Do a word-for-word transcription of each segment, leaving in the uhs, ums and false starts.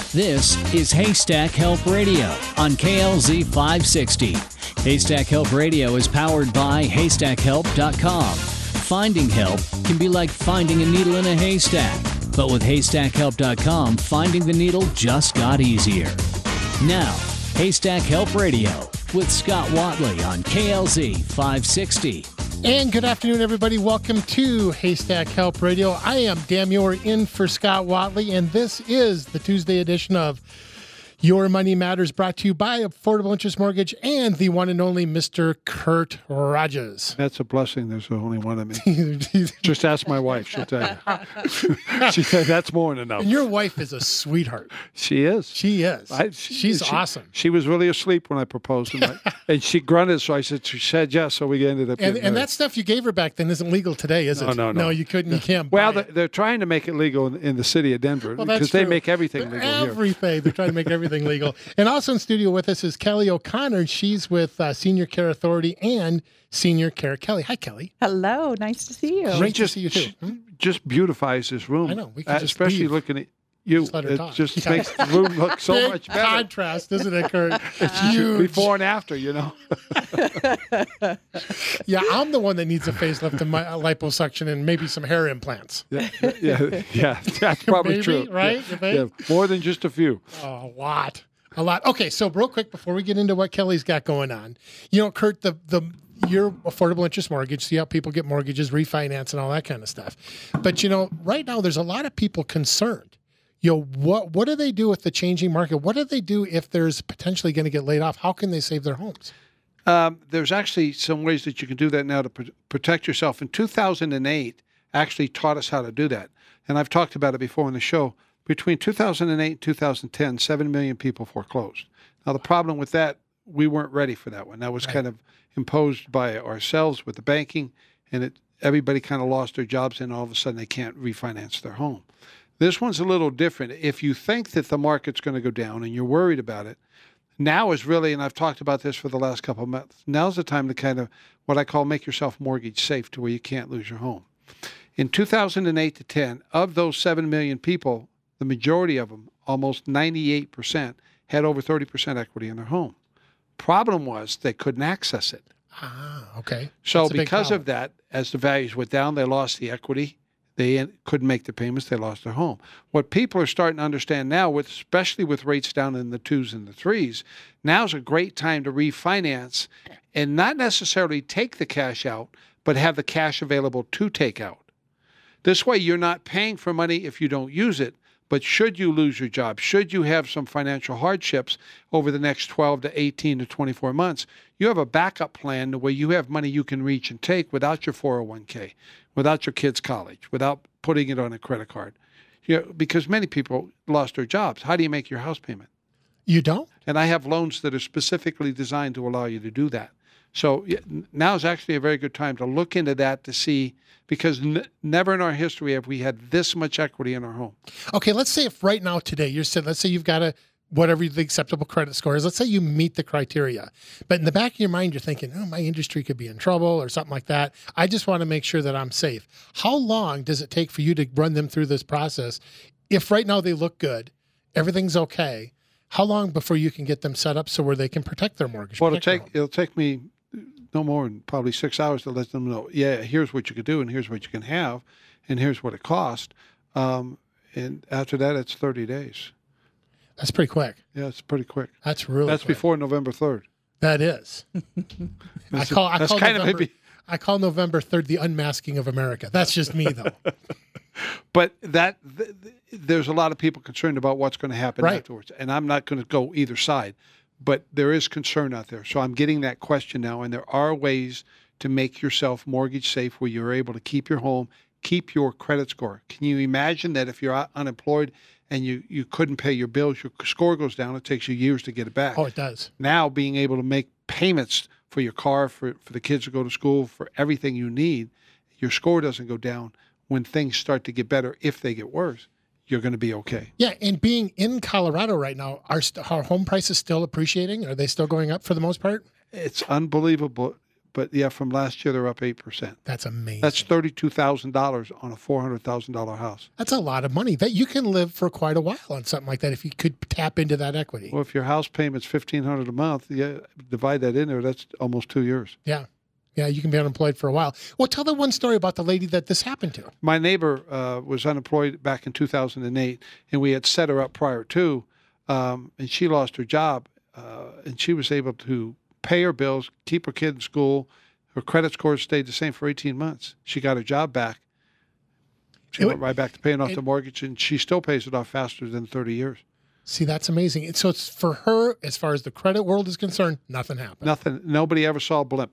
This is Haystack Help Radio on K L Z five sixty. Haystack Help Radio is powered by haystack help dot com. Finding help can be like finding a needle in a haystack, but with haystack help dot com, finding the needle just got easier. Now, Haystack Help Radio with Scott Watley on K L Z five sixty. And good afternoon, everybody. Welcome to Haystack Help Radio. I am Dan Muir in for Scott Watley, and this is the Tuesday edition of Your Money Matters, brought to you by Affordable Interest Mortgage and the one and only Mister Kurt Rogers. That's a blessing. There's only one of me. Just ask my wife. She'll tell you. She said that's more than enough. And your wife is a sweetheart. She is. She is. I, she, She's she, awesome. She was really asleep when I proposed. And, I, and she grunted, so I said, she said yes, so we ended up And, getting and married. that stuff you gave her back then isn't legal today, is it? No, no, no. No, you couldn't. You can't Well, buy they're, it. they're trying to make it legal in, in the city of Denver Well, that's because they true. make everything legal here. Everything. They're trying to make everything legal. And also in studio with us is Kelly O'Connor. She's with uh, Senior Care Authority and Senior Care Kelly. Hi, Kelly. Hello. Nice to see you. Great just, to see you, too. she Hmm? just beautifies this room. I know. We can Uh, just especially leave. looking at you. Just let her It talk. just Yeah. makes the room look so Big much better. contrast, isn't it, Kurt? It's huge. Before and after, you know. Yeah, I'm the one that needs a facelift and my, a liposuction and maybe some hair implants. Yeah, yeah, yeah. That's probably Maybe, true. right? Yeah, You think? yeah, more than just a few. Oh, a lot. A lot. Okay, so real quick before we get into what Kelly's got going on, you know, Kurt, the the your affordable interest mortgage, see how people get mortgages, refinance, and all that kind of stuff. But you know, right now there's a lot of people concerned. You know, what what do they do with the changing market? What do they do if there's potentially going to get laid off? How can they save their homes? Um, there's actually some ways that you can do that now to pr- protect yourself. In two thousand eight, actually taught us how to do that. And I've talked about it before on the show. Between two thousand eight and two thousand ten, seven million people foreclosed. Now, the problem with that, we weren't ready for that one. That was Right. kind of imposed by ourselves with the banking, and it everybody kind of lost their jobs, and all of a sudden they can't refinance their home. This one's a little different. If you think that the market's going to go down and you're worried about it, now is really, and I've talked about this for the last couple of months, now's the time to kind of what I call make yourself mortgage safe to where you can't lose your home. In two thousand eight to ten, of those seven million people, the majority of them, almost ninety-eight percent, had over thirty percent equity in their home. Problem was they couldn't access it. Ah, okay. So That's a big because problem. of that, as the values went down, they lost the equity. They couldn't make the payments. They lost their home. What people are starting to understand now, with especially with rates down in the twos and the threes, now's a great time to refinance and not necessarily take the cash out, but have the cash available to take out. This way, you're not paying for money if you don't use it. But should you lose your job, should you have some financial hardships over the next twelve to eighteen to twenty-four months, you have a backup plan where you have money you can reach and take without your four oh one k, without your kids' college, without putting it on a credit card. You know, because many people lost their jobs. How do you make your house payment? You don't? And I have loans that are specifically designed to allow you to do that. So yeah, now is actually a very good time to look into that to see, because n- never in our history have we had this much equity in our home. Okay, let's say if right now today you're saying, let's say you've got a whatever the acceptable credit score is, let's say you meet the criteria, but in the back of your mind you're thinking, oh, my industry could be in trouble or something like that. I just want to make sure that I'm safe. How long does it take for you to run them through this process? If right now they look good, everything's okay, how long before you can get them set up so where they can protect their mortgage? Well, it'll protect their take home? it'll take me no more than probably six hours to let them know, yeah, here's what you could do and here's what you can have and here's what it costs. Um, and after that, it's thirty days. That's pretty quick. Yeah, it's pretty quick. That's really That's quick. before November third. That is. I call I That's call kind of November, maybe, I call November third the unmasking of America. That's just me though. but that th- th- there's a lot of people concerned about what's going to happen Right. afterwards. And I'm not going to go either side, but there is concern out there. So I'm getting that question now, and there are ways to make yourself mortgage safe where you're able to keep your home, keep your credit score. Can you imagine that if you're out- unemployed and you, you couldn't pay your bills, your score goes down, it takes you years to get it back. Oh, it does. Now being able to make payments for your car, for, for the kids to go to school, for everything you need, your score doesn't go down. When things start to get better, if they get worse, you're going to be okay. Yeah, and being in Colorado right now, are, st- are home prices still appreciating? Are they still going up for the most part? It's unbelievable, but yeah, from last year they're up eight percent. That's amazing. That's thirty-two thousand dollars on a four hundred thousand dollars house. That's a lot of money that you can live for quite a while on something like that if you could tap into that equity. Well, if your house payment's fifteen hundred dollars a month, yeah, divide that in there, that's almost two years. Yeah. Yeah, you can be unemployed for a while. Well, tell the one story about the lady that this happened to. My neighbor uh, was unemployed back in two thousand eight, and we had set her up prior to, um, and she lost her job, uh, and she was able to pay her bills, keep her kid in school. Her credit score stayed the same for eighteen months. She got her job back. She It went would- right back to paying off it- the mortgage, and she still pays it off faster than thirty years. See, that's amazing. And so it's for her, as far as the credit world is concerned, nothing happened. Nothing. Nobody ever saw a blimp.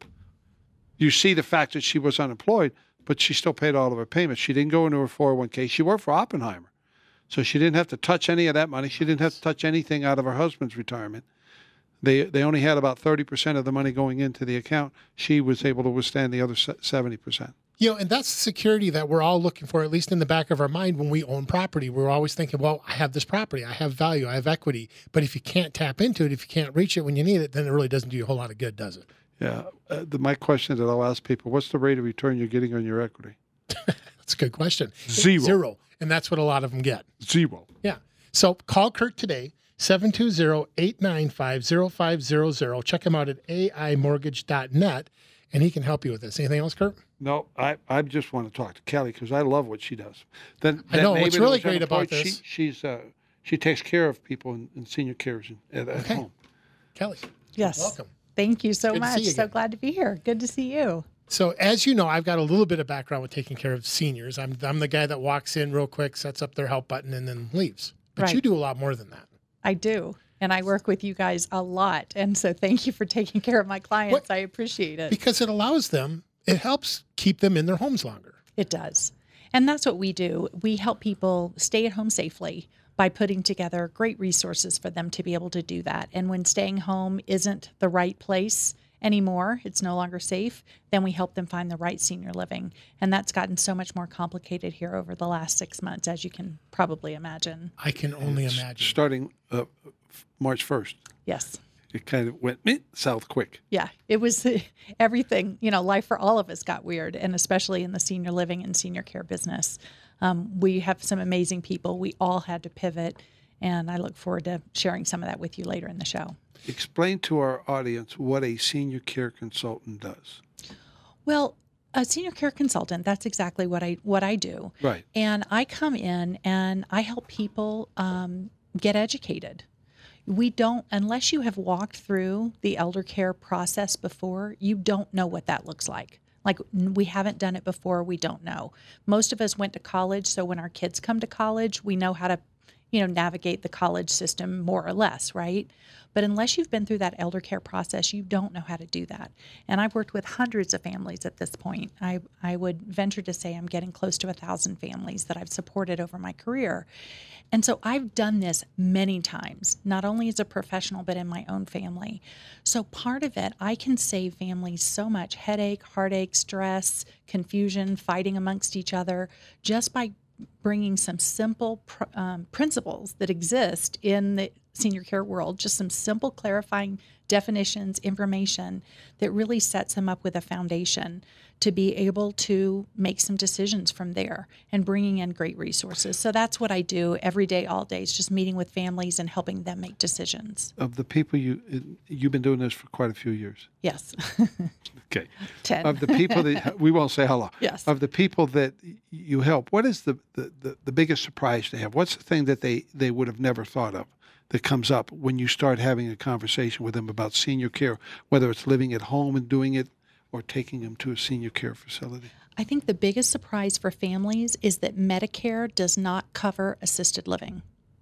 You see the fact that she was unemployed, but she still paid all of her payments. She didn't go into her four oh one k. She worked for Oppenheimer. So she didn't have to touch any of that money. She didn't have to touch anything out of her husband's retirement. They they only had about thirty percent of the money going into the account. She was able to withstand the other seventy percent. You know, and that's the security that we're all looking for, at least in the back of our mind when we own property. We're always thinking, well, I have this property, I have value, I have equity. But if you can't tap into it, if you can't reach it when you need it, then it really doesn't do you a whole lot of good, does it? Yeah. Uh, the, my question that I'll ask people, what's the rate of return you're getting on your equity? That's a good question. Zero. Zero. And that's what a lot of them get. Zero. Yeah. So call Kurt today, seven two zero, eight nine five, zero five zero zero. Check him out at A I mortgage dot net, and he can help you with this. Anything else, Kurt? No, I, I just want to talk to Kelly because I love what she does. Then I know. What's really great about she, this- she's uh, she takes care of people in, in senior cares at, at Okay. home. Kelly. Yes. Welcome. Thank you so Good to see much. you So again. glad to be here. Good to see you. So as you know, I've got a little bit of background with taking care of seniors. I'm I'm the guy that walks in real quick, sets up their help button, and then leaves. But Right. you do a lot more than that. I do. And I work with you guys a lot. And so thank you for taking care of my clients. What- I appreciate it. Because it allows them, it helps keep them in their homes longer. It does. And that's what we do. We help people stay at home safely by putting together great resources for them to be able to do that. And when staying home isn't the right place anymore, it's no longer safe, then we help them find the right senior living. And that's gotten so much more complicated here over the last six months, as you can probably imagine. I can only imagine. Starting uh, March first, Yes. it kind of went meh, south quick. Yeah, it was everything, you know, life for all of us got weird, and especially in the senior living and senior care business. Um, we have some amazing people. We all had to pivot, and I look forward to sharing some of that with you later in the show. Explain to our audience what a senior care consultant does. Well, a senior care consultant, that's exactly what I what I do. Right. And I come in and I help people um, get educated. We don't, unless you have walked through the elder care process before, you don't know what that looks like. Like, n- we haven't done it before, we don't know. Most of us went to college, so when our kids come to college, we know how to, you know, navigate the college system more or less, right? But unless you've been through that elder care process, you don't know how to do that. And I've worked with hundreds of families at this point. I, I would venture to say I'm getting close to a thousand families that I've supported over my career. And so I've done this many times, not only as a professional, but in my own family. So part of it, I can save families so much headache, heartache, stress, confusion, fighting amongst each other, just by bringing some simple pr- um, principles that exist in the senior care world, just some simple clarifying definitions, information that really sets them up with a foundation to be able to make some decisions from there, and bringing in great resources. So that's what I do every day, all day. It's just meeting with families and helping them make decisions. Of the people you you've been doing this for quite a few years. Yes. Okay. ten. Of the people that we won't say how long. Yes. Of the people that you help, what is the, the, the, the biggest surprise they have? What's the thing that they, they would have never thought of that comes up when you start having a conversation with them about senior care, whether it's living at home and doing it or taking them to a senior care facility? I think the biggest surprise for families is that Medicare does not cover assisted living.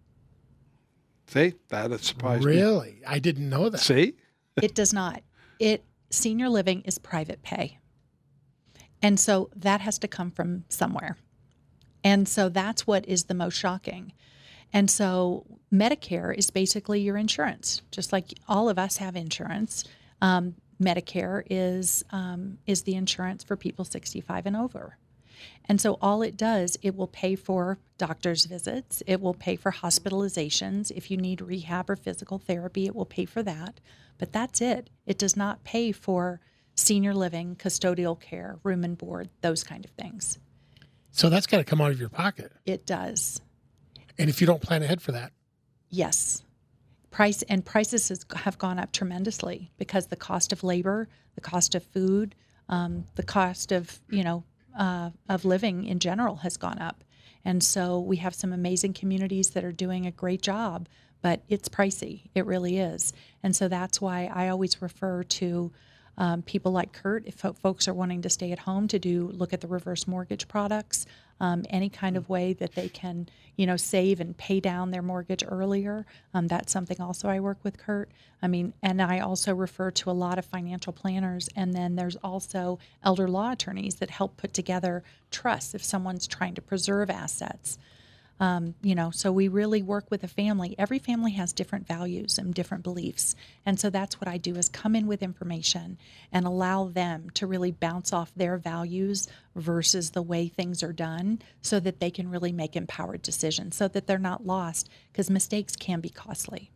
See, that has surprised me. Really? I didn't know that. See? It does not. It senior living is private pay. And so that has to come from somewhere. And so that's what is the most shocking. And so Medicare is basically your insurance, just like all of us have insurance. Um, Medicare is um, is the insurance for people sixty-five and over. And so all it does, it will pay for doctor's visits. It will pay for hospitalizations. If you need rehab or physical therapy, it will pay for that. But that's it. It does not pay for senior living, custodial care, room and board, those kind of things. So that's got to come out of your pocket. It does. And if you don't plan ahead for that. Yes. Price and prices has, have gone up tremendously because the cost of labor, the cost of food, um, the cost of, you know, uh, of living in general has gone up. And so we have some amazing communities that are doing a great job, but it's pricey. It really is. And so that's why I always refer to um, people like Kurt, if fo- folks are wanting to stay at home, to do look at the reverse mortgage products, um, any kind of way that they can, you know, save and pay down their mortgage earlier. Um, that's something also I work with Kurt. I mean, and I also refer to a lot of financial planners, and then there's also elder law attorneys that help put together trusts if someone's trying to preserve assets. Um, you know, so we really work with a family. Every family has different values and different beliefs. And so that's what I do, is come in with information and allow them to really bounce off their values versus the way things are done, so that they can really make empowered decisions, so that they're not lost, because mistakes can be costly.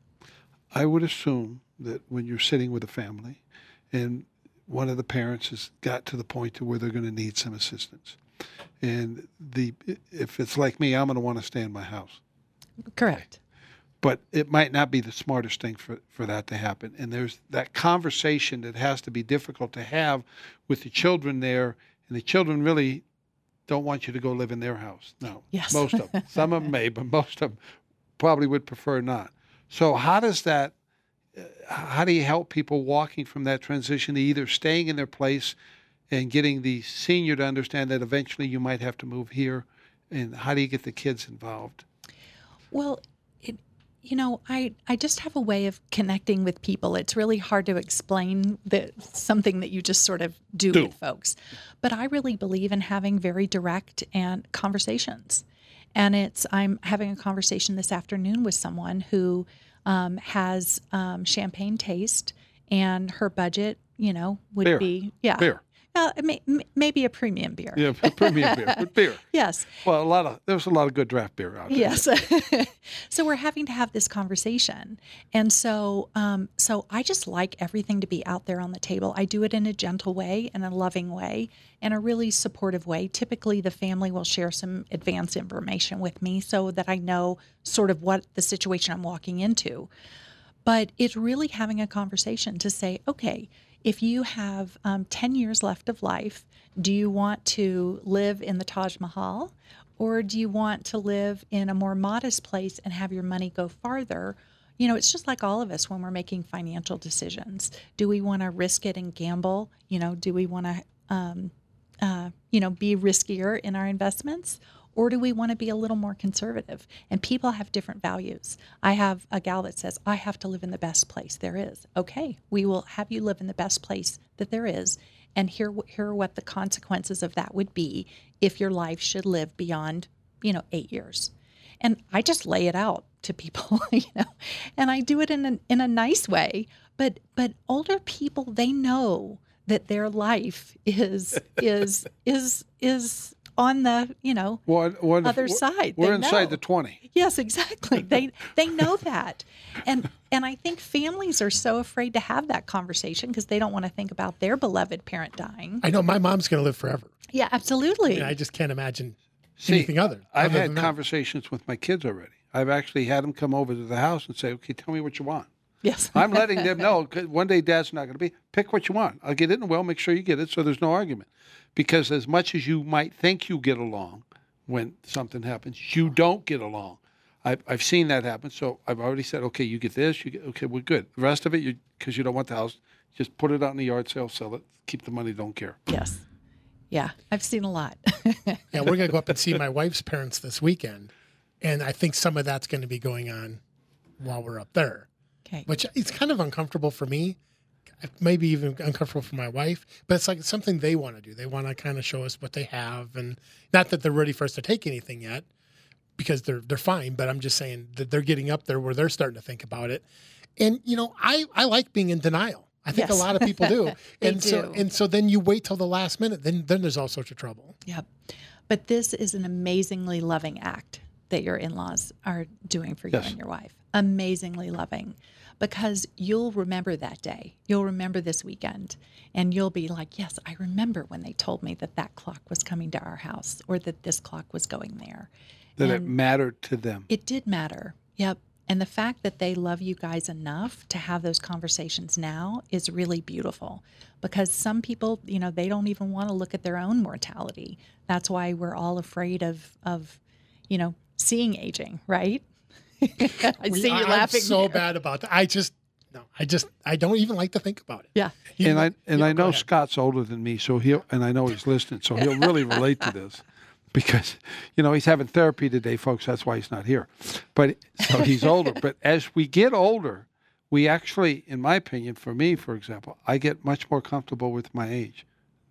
I would assume that when you're sitting with a family and one of the parents has got to the point to where they're going to need some assistance, and the if it's like me, I'm going to want to stay in my house. Correct. But it might not be the smartest thing for, for that to happen. And there's that conversation that has to be difficult to have with the children there, and the children really don't want you to go live in their house. No, Yes. most of them. Some of them may, but most of them probably would prefer not. So how does that, uh, how do you help people walking from that transition to either staying in their place and getting the senior to understand that eventually you might have to move here? And how do you get the kids involved? Well, it, you know, I, I just have a way of connecting with people. It's really hard to explain the, something that you just sort of do, Do. with folks. But I really believe in having very direct and conversations. And it's, I'm having a conversation this afternoon with someone who um, has um, champagne taste, and her budget, you know, would Beer. be, yeah. Beer. Uh, may, maybe a premium beer. Yeah, premium beer, but beer. Yes. Well, a lot of there's a lot of good draft beer out there. Yes. So we're having to have this conversation. And so um, so I just like everything to be out there on the table. I do it in a gentle way, in a loving way, in a really supportive way. Typically, the family will share some advanced information with me so that I know sort of what the situation I'm walking into. But it's really having a conversation to say, okay, if you have um, ten years left of life, do you want to live in the Taj Mahal, or do you want to live in a more modest place and have your money go farther? You know, it's just like all of us when we're making financial decisions. Do we want to risk it and gamble? You know, do we want to, um, uh, you know, be riskier in our investments? Or do we want to be a little more conservative? And people have different values. I have a gal that says, I have to live in the best place there is. Okay, we will have you live in the best place that there is. And here, here are what the consequences of that would be if your life should live beyond, you know, eight years. And I just lay it out to people, you know, and I do it in a, in a nice way. But but older people, they know that their life is is is is on the, you know, What, what if- other we're- side. We're They inside know. the twenty. Yes, exactly. They they know that. And and I think families are so afraid to have that conversation because they don't want to think about their beloved parent dying. I know my mom's going to live forever. Yeah, absolutely. And I just can't imagine See, anything other. I've other had than that. conversations with my kids already. I've actually had them come over to the house and say, okay, tell me what you want. Yes. I'm letting them know, 'cause one day Dad's not going to be. Pick what you want. I'll get it, and well, make sure you get it so there's no argument. Because as much as you might think you get along, when something happens, you don't get along. I've, I've seen that happen. So I've already said, okay, you get this. You get, okay, we're good. The rest of it, you because you don't want the house, just put it out in the yard sale, sell it, keep the money, don't care. Yes. Yeah, I've seen a lot. Yeah, we're going to go up and see my wife's parents this weekend. And I think some of that's going to be going on while we're up there, Okay. which it's kind of uncomfortable for me, maybe even uncomfortable for my wife, but it's like something they want to do. They want to kind of show us what they have, and not that they're ready for us to take anything yet, because they're they're fine. But I'm just saying that they're getting up there where they're starting to think about it. And you know, I I like being in denial. I think Yes. a lot of people do. They and so do. and so then you wait till the last minute. Then then there's all sorts of trouble. Yep. But this is an amazingly loving act. that your in-laws are doing for you Yes. and your wife. Amazingly loving. Because you'll remember that day. You'll remember this weekend. And you'll be like, yes, I remember when they told me that that clock was coming to our house or that this clock was going there. That it And mattered to them. it did matter. Yep. And the fact that they love you guys enough to have those conversations now is really beautiful, because some people, you know, they don't even want to look at their own mortality. That's why we're all afraid of, of, you know, seeing aging, right? I We- see you I'm laughing. so there. bad about that. I just, no, I just, I don't even like to think about it. Yeah. You And I know- and yeah, I go know ahead. Scott's older than me, so he'll and I know he's listening, so he'll really relate to this, because you know he's having therapy today, folks. That's why he's not here. But so he's older. But as we get older, we actually, in my opinion, for me, for example, I get much more comfortable with my age.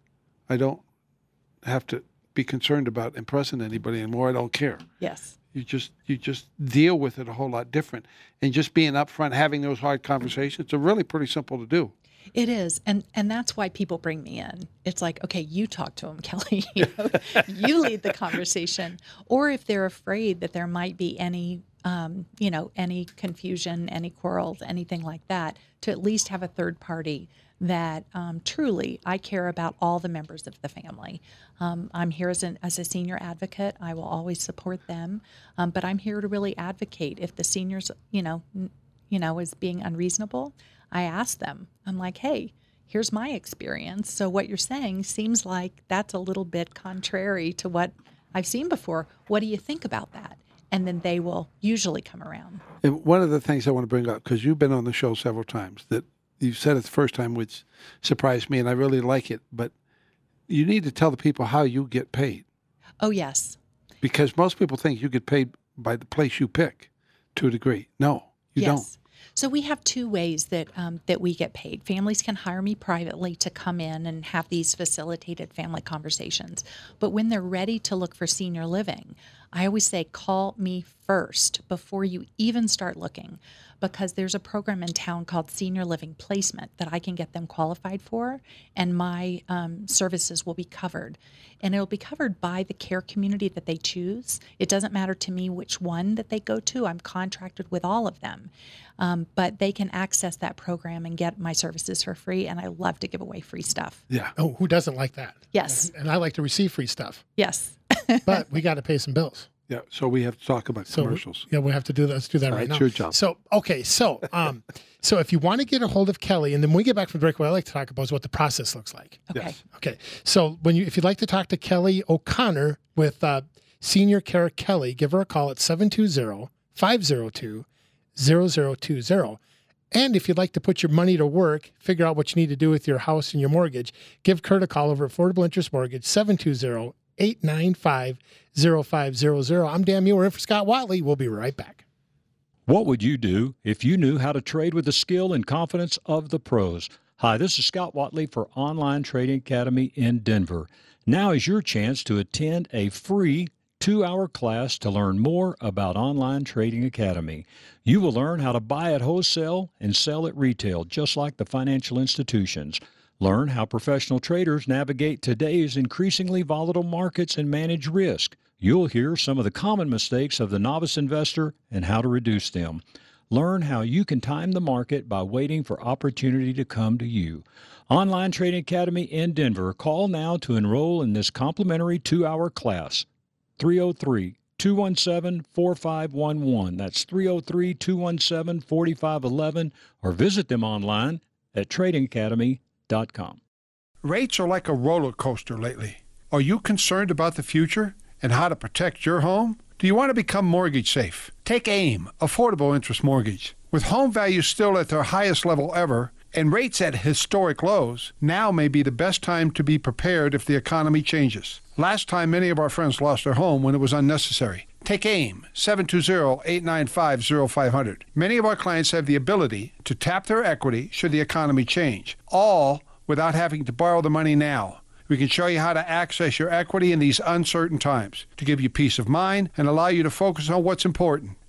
I don't have to be concerned about impressing anybody anymore. I don't care. Yes. You just you just deal with it a whole lot different, and just being upfront, having those hard conversations, are really pretty simple to do. It is, and and that's why people bring me in. It's like, okay, you talk to them, Kelly. You know, you lead the conversation. Or if they're afraid that there might be any, um, you know, any confusion, any quarrels, anything like that, to at least have a third party that um, truly I care about all the members of the family. Um, I'm here as an as a senior advocate. I will always support them, um, but I'm here to really advocate if the seniors, you know, n- you know, is being unreasonable. I ask them, I'm like, hey, here's my experience. So what you're saying seems like that's a little bit contrary to what I've seen before. What do you think about that? And then they will usually come around. And one of the things I want to bring up, because you've been on the show several times, that you said it the first time, which surprised me, and I really like it, but you need to tell the people how you get paid. Oh, yes. Because most people think you get paid by the place you pick, to a degree. No, you yes. don't. So we have two ways that um, that we get paid. Families can hire me privately to come in and have these facilitated family conversations. But when they're ready to look for senior living, I always say call me first before you even start looking, because there's a program in town called Senior Living Placement that I can get them qualified for, and my um, services will be covered. And it'll be covered by the care community that they choose. It doesn't matter to me which one that they go to. I'm contracted with all of them. Um, but they can access that program and get my services for free, and I love to give away free stuff. Yeah. Oh, who doesn't like that? Yes. And I like to receive free stuff, Yes. but we got to pay some bills. Yeah. So we have to talk about So commercials. yeah, we have to do that. Let's do that All right right, now. your job. So okay, so um, so if you want to get a hold of Kelly, and then when we get back from break, what I like to talk about is what the process looks like. Okay. Yes. Okay, so when you if you'd like to talk to Kelly O'Connor with uh, Senior Care Kelly, give her a call at seven two zero, five zero two, zero zero two zero. And if you'd like to put your money to work, figure out what you need to do with your house and your mortgage, give Kurt a call over at Affordable Interest Mortgage, seven two zero, eight nine five, zero five zero zero. I'm Dan Muir in for Scott Watley. We'll be right back. What would you do if you knew how to trade with the skill and confidence of the pros? Hi, this is Scott Watley for Online Trading Academy in Denver. Now is your chance to attend a free two-hour class to learn more about Online Trading Academy. You will learn how to buy at wholesale and sell at retail, just like the financial institutions. Learn how professional traders navigate today's increasingly volatile markets and manage risk. You'll hear some of the common mistakes of the novice investor and how to reduce them. Learn how you can time the market by waiting for opportunity to come to you. Online Trading Academy in Denver. Call now to enroll in this complimentary two-hour class. three oh three, two one seven, four five one one. That's three oh three, two one seven, four five one one, or visit them online at trading academy dot com. Rates are like a roller coaster lately. Are you concerned about the future and how to protect your home? Do you want to become mortgage safe? Take AIM, Affordable Interest Mortgage. With home values still at their highest level ever and rates at historic lows, now may be the best time to be prepared if the economy changes. Last time, many of our friends lost their home when it was unnecessary. Take AIM, seven two zero, eight nine five, zero five zero zero. Many of our clients have the ability to tap their equity should the economy change, all without having to borrow the money now. We can show you how to access your equity in these uncertain times to give you peace of mind and allow you to focus on what's important,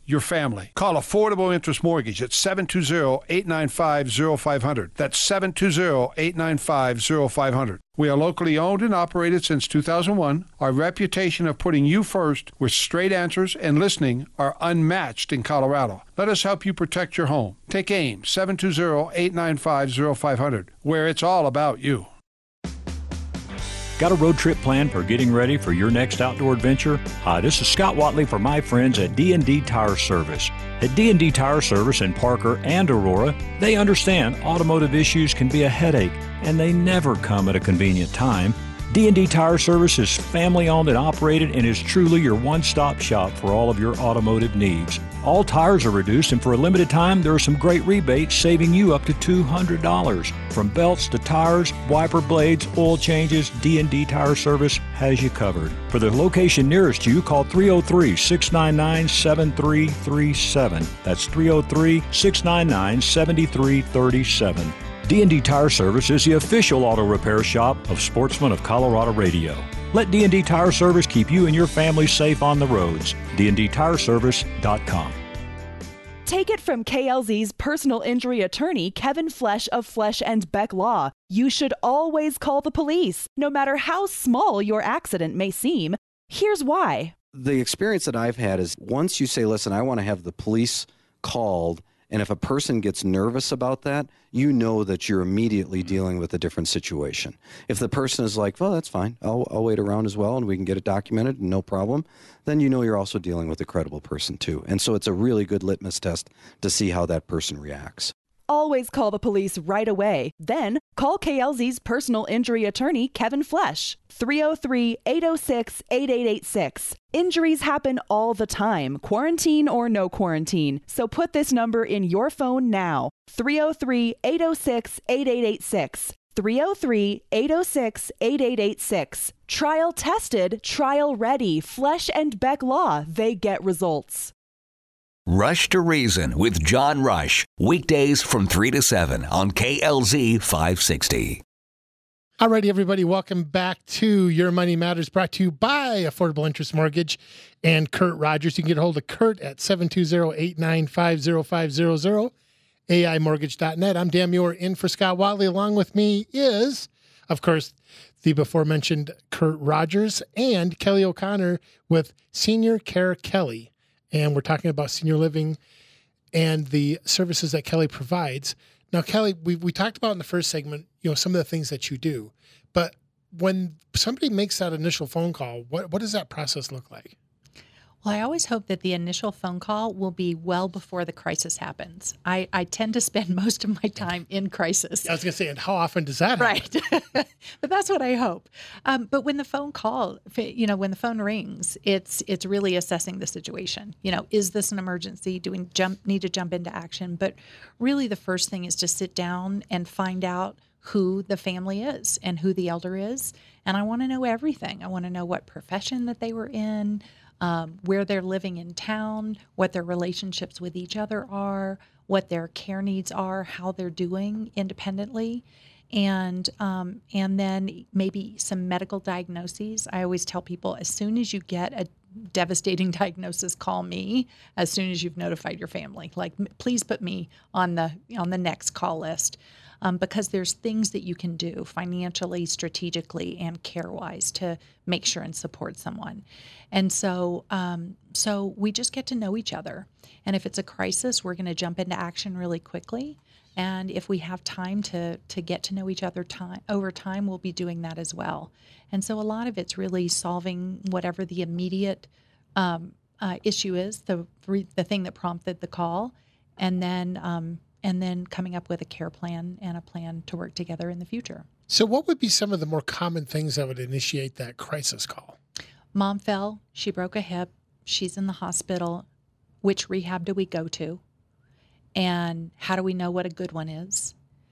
your family. Call Affordable Interest Mortgage at seven two zero, eight nine five, zero five zero zero. That's seven two zero, eight nine five, zero five zero zero. We are locally owned and operated since two thousand one. Our reputation of putting you first with straight answers and listening are unmatched in Colorado. Let us help you protect your home. Take AIM, seven two zero, eight nine five, zero five zero zero, where it's all about you. Got a road trip planned for getting ready for your next outdoor adventure? Hi, this is Scott Watley for my friends at D and D Tire Service. At D and D Tire Service in Parker and Aurora, they understand automotive issues can be a headache, and they never come at a convenient time. D and D Tire Service is family-owned and operated and is truly your one-stop shop for all of your automotive needs. All tires are reduced, and for a limited time, there are some great rebates saving you up to two hundred dollars. From belts to tires, wiper blades, oil changes, D and D Tire Service has you covered. For the location nearest you, call three oh three, six nine nine, seven three three seven. That's three oh three, six nine nine, seven three three seven. D and D Tire Service is the official auto repair shop of Sportsman of Colorado Radio. Let D and D Tire Service keep you and your family safe on the roads. D and D tire service dot com. Take it from K L Z's personal injury attorney, Kevin Flesh of Flesh and Beck Law. You should always call the police, no matter how small your accident may seem. Here's why. The experience that I've had is once you say, listen, I want to have the police called, and if a person gets nervous about that, you know that you're immediately dealing with a different situation. If the person is like, well, that's fine, I'll, I'll wait around as well and we can get it documented, no problem, then you know you're also dealing with a credible person too. And so it's a really good litmus test to see how that person reacts. Always call the police right away. Then call K L Z's personal injury attorney, Kevin Flesh, three oh three, eight oh six, eight eight eight six. Injuries happen all the time, quarantine or no quarantine. So put this number in your phone now, three oh three, eight oh six, eight eight eight six. three oh three, eight oh six, eight eight eight six. Trial tested, trial ready. Flesh and Beck Law, they get results. Rush to Reason with John Rush, weekdays from three to seven on K L Z five sixty. All righty, everybody, welcome back to Your Money Matters, brought to you by Affordable Interest Mortgage and Kurt Rogers. You can get a hold of Kurt at seven two zero, eight nine five, zero five zero zero, A I mortgage dot net. I'm Dan Muir in for Scott Watley. Along with me is, of course, the before-mentioned Kurt Rogers and Kelly O'Connor with Senior Care Kelly. And we're talking about senior living and the services that Kelly provides. Now, Kelly, we we talked about in the first segment, you know, some of the things that you do. But when somebody makes that initial phone call, what what does that process look like? Well, I always hope that the initial phone call will be well before the crisis happens. I, I tend to spend most of my time in crisis. I was going to say, and how often does that happen? Right. But that's what I hope. Um, but when the phone call, you know, when the phone rings, it's it's really assessing the situation. You know, is this an emergency? Do we jump need to jump into action? But really the first thing is to sit down and find out who the family is and who the elder is. And I want to know everything. I want to know what profession that they were in, Um, where they're living in town, what their relationships with each other are, what their care needs are, how they're doing independently, and um, and then maybe some medical diagnoses. I always tell people, as soon as you get a devastating diagnosis, call me as soon as you've notified your family. Like, please put me on the on the next call list. Um, because there's things that you can do financially, strategically, and care-wise to make sure and support someone. And so um, so we just get to know each other. And if it's a crisis, we're going to jump into action really quickly. And if we have time to to get to know each other time over time, we'll be doing that as well. And so a lot of it's really solving whatever the immediate um, uh, issue is, the the thing that prompted the call, and then um, and then coming up with a care plan and a plan to work together in the future. So what would be some of the more common things that would initiate that crisis call? Mom fell, she broke a hip, she's in the hospital. Which rehab do we go to? And how do we know what a good one is?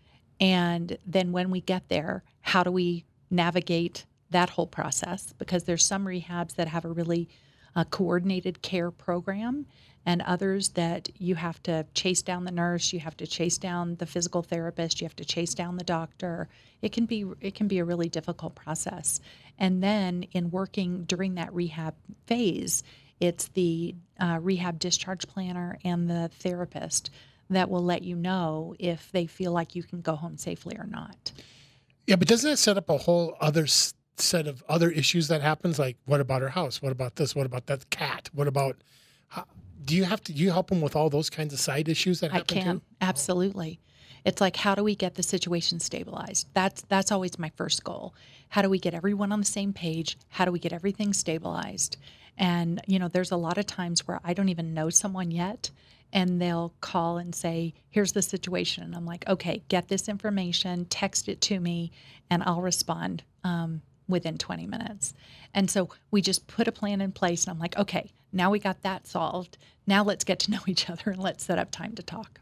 And then when we get there, how do we navigate that whole process? Because there's some rehabs that have a really uh, coordinated care program, and others that you have to chase down the nurse, you have to chase down the physical therapist, you have to chase down the doctor. It can be it can be a really difficult process. And then in working during that rehab phase, It's the uh, rehab discharge planner and the therapist that will let you know if they feel like you can go home safely or not. Yeah, but doesn't that set up a whole other s- set of other issues that happens? Like, what about her house? What about this? What about that cat? What about? How, do you have to? Do you help them with all those kinds of side issues that I happen can too? absolutely. It's like, how do we get the situation stabilized? That's that's always my first goal. How do we get everyone on the same page? How do we get everything stabilized? And you know, there's a lot of times where I don't even know someone yet, and they'll call and say, here's the situation. And I'm like, okay, get this information, text it to me, and I'll respond um, within twenty minutes. And so we just put a plan in place, and I'm like, okay, now we got that solved. Now let's get to know each other and let's set up time to talk.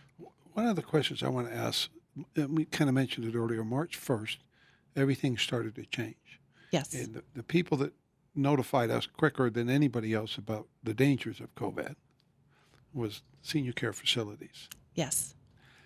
One of the questions I want to ask, and we kind of mentioned it earlier, March first, everything started to change. Yes. And the, the people that notified us quicker than anybody else about the dangers of COVID was senior care facilities. Yes.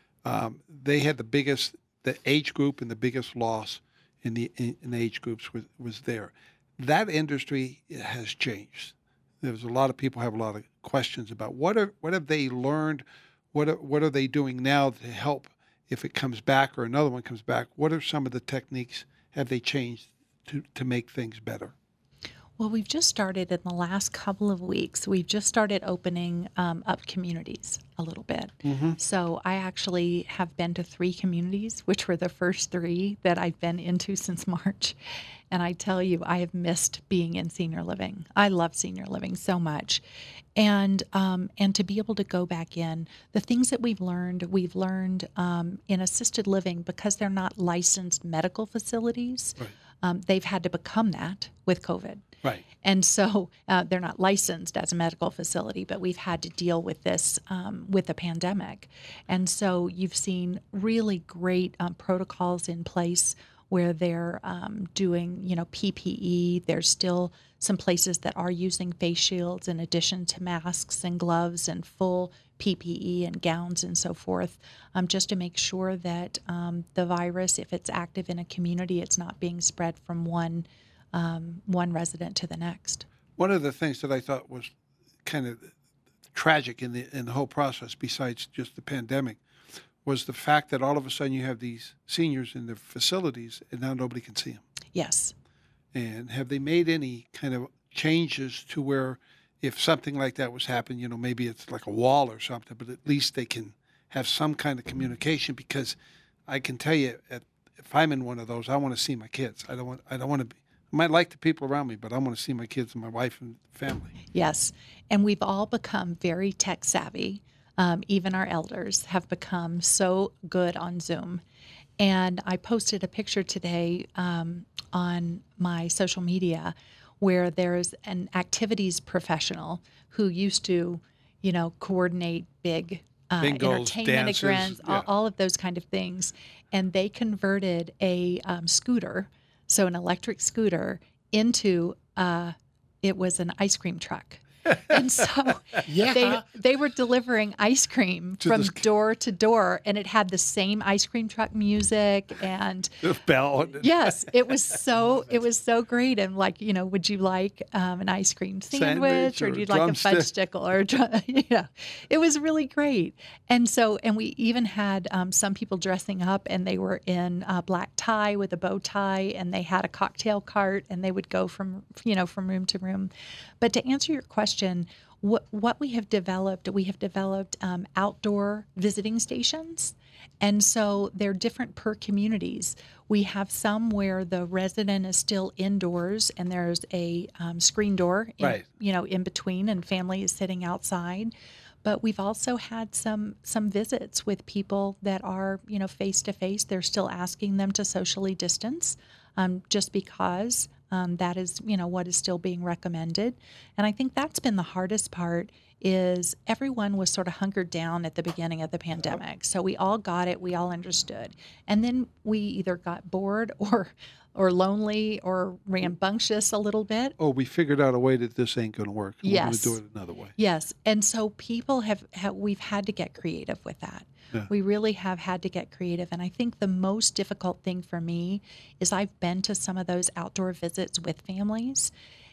Um, they had the biggest, the age group and the biggest loss in the in, in the age groups was, was there. That industry has changed. There's a lot of people have a lot of questions about what are what have they learned, what are, what are they doing now to help if it comes back or another one comes back. What are some of the techniques have they changed to to make things better? Well, we've just started in the last couple of weeks. We've just started opening um, up communities a little bit. Mm-hmm. So I actually have been to three communities, which were the first three that I've been into since March. And I tell you, I have missed being in senior living. I love senior living so much. And um, and to be able to go back in, the things that we've learned, we've learned um, in assisted living because they're not licensed medical facilities. Right. Um, they've had to become that with COVID. Right. And so uh, they're not licensed as a medical facility, but we've had to deal with this um, with the pandemic. And so you've seen really great um, protocols in place where they're um, doing, you know, P P E. There's still some places that are using face shields in addition to masks and gloves and full P P E and gowns and so forth, um, just to make sure that um, the virus, if it's active in a community, it's not being spread from one um, one resident to the next. One of the things that I thought was kind of tragic in the in the whole process, besides just the pandemic, was the fact that all of a sudden you have these seniors in their facilities and now nobody can see them. Yes. And have they made any kind of changes to where if something like that was happening, you know, maybe it's like a wall or something, but at least they can have some kind of communication? Because I can tell you, at, if I'm in one of those, I want to see my kids. I don't want, I don't want to be, I might like the people around me, but I want to see my kids and my wife and family. Yes. And we've all become very tech savvy. Um, even our elders have become so good on Zoom. And I posted a picture today um, on my social media where there's an activities professional who used to, you know, coordinate big uh, Bingos, entertainment dances, events, yeah. all, all of those kind of things. And they converted a um, scooter, so an electric scooter, into uh, it was an ice cream truck. And so Yeah. they they were delivering ice cream To from this- door to door, and it had the same ice cream truck music. And The bell. yes, it was so it was so great. And like, you know, would you like um, an ice cream sandwich, Sandwich or or would you like a drumstick? fudge stickle, or a drum- yeah, it was really great. And so, and we even had um, some people dressing up, and they were in a black tie with a bow tie, and they had a cocktail cart, and they would go from you know from room to room. But to answer your question, what what we have developed, we have developed um, outdoor visiting stations. And so they're different per communities. We have some where the resident is still indoors and there's a um, screen door, in, Right. you know, in between, and family is sitting outside. But we've also had some some visits with people that are, you know, face to face. They're still asking them to socially distance, um, just because um, that is, you know, what is still being recommended. And I think that's been the hardest part. Is everyone was sort of hunkered down at the beginning of the pandemic. So we all got it, we all understood. And then we either got bored or or lonely or rambunctious a little bit. Oh, we figured out a way that this ain't going to work. We're going Yes. to do it another way. Yes. And so people have, have we've had to get creative with that. Yeah. We really have had to get creative. And I think the most difficult thing for me is I've been to some of those outdoor visits with families.